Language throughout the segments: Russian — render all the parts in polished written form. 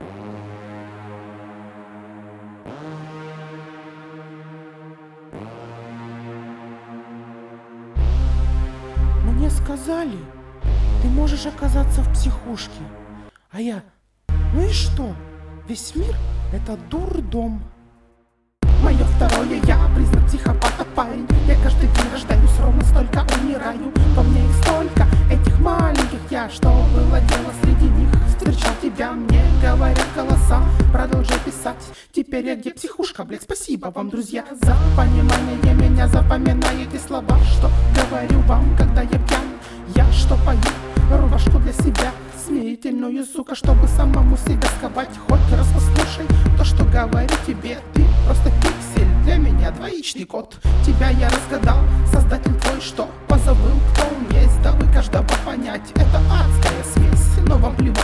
Мне сказали, ты можешь оказаться в психушке. А я, ну и что? Весь мир — это дурдом. Мое второе я, признак психопата, парень. Я каждый день рождаюсь, ровно столько умираю. Во мне их столько, этих маленьких я. Что было дело среди них? Встречал тебя, мне говорят голоса. Продолжай писать, теперь я где психушка, блядь. Спасибо вам, друзья, за понимание меня. Запоминаете слова, что говорю вам, когда я пьян. Я что пою, рубашку для себя, смирительную, сука, чтобы самому себя сковать. Хоть раз послушай то, что говорю тебе. Ты просто пиксель, для меня двоичный код. Тебя я разгадал, создатель твой, что позабыл, кто он есть. Дабы каждого понять, это адская смесь, но вам плевать.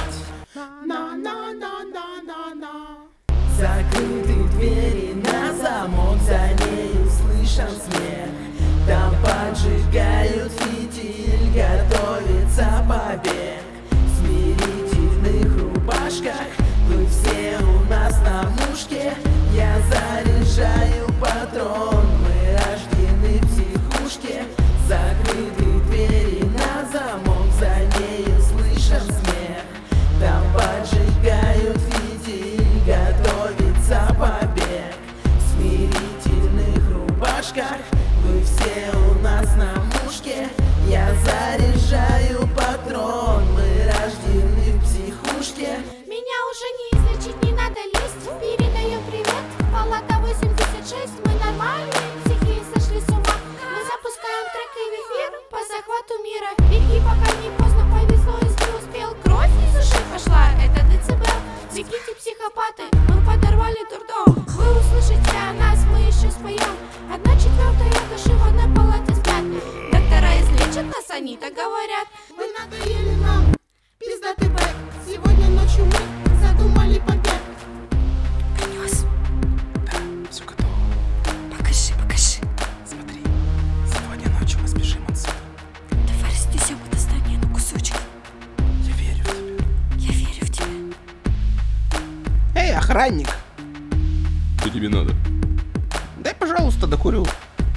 На-на-на-на-на-на. Закрыты двери на замок, за нею слышен смех. Там поджигают фитиль, готовится побег. В смирительных рубашках вы все у нас на мушке. Я заряжаю патрон, мы рождены в психушке. Закрыты двери на замок, за нею слышен смех. Там поджигают фитиль, готовится побег. В смирительных рубашках вы все у нас на мушке. Я заряжаю патрон, мы рождены в психушке. Меня уже не излечить, не надо лезть. Передаю привет, палата 86. Мы нормальные, психи сошли с ума. Мы запускаем треки в эфир по захвату мира. Беги, пока не поздно, повезло, если успел. Кровь из ушей пошла, это децибел. Бегите, психопаты, мы подорвали дурдом. Вы услышите о нас, мы еще споем. 1/4 души в одной палате спят. Доктора излечат нас, они так говорят. Вы надоели нам, пиздатый бэк. Сегодня ночью мы задумали побег. Принес? Да, все готово. Покажи. Смотри, сегодня ночью мы сбежим отсюда. Давай разнесем это здание на кусочки. Я верю в тебя. Я верю в тебя. Эй, охранник, Что тебе надо? дай, пожалуйста, докурю.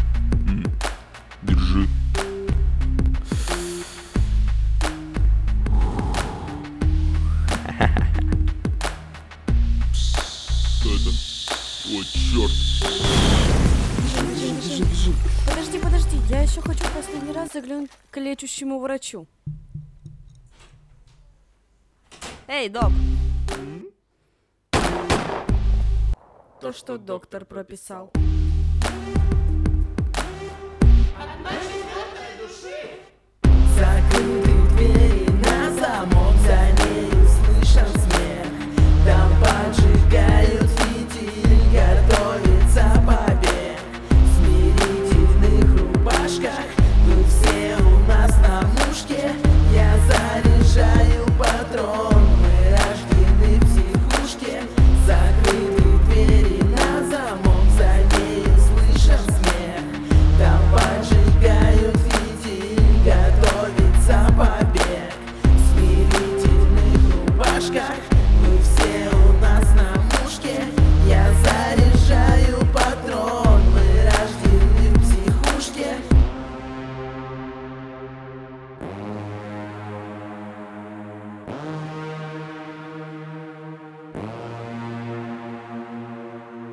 Держи. Что это? О, черт! Подожди, я еще хочу в последний раз заглянуть к лечащему врачу. Эй, док! То, что доктор прописал.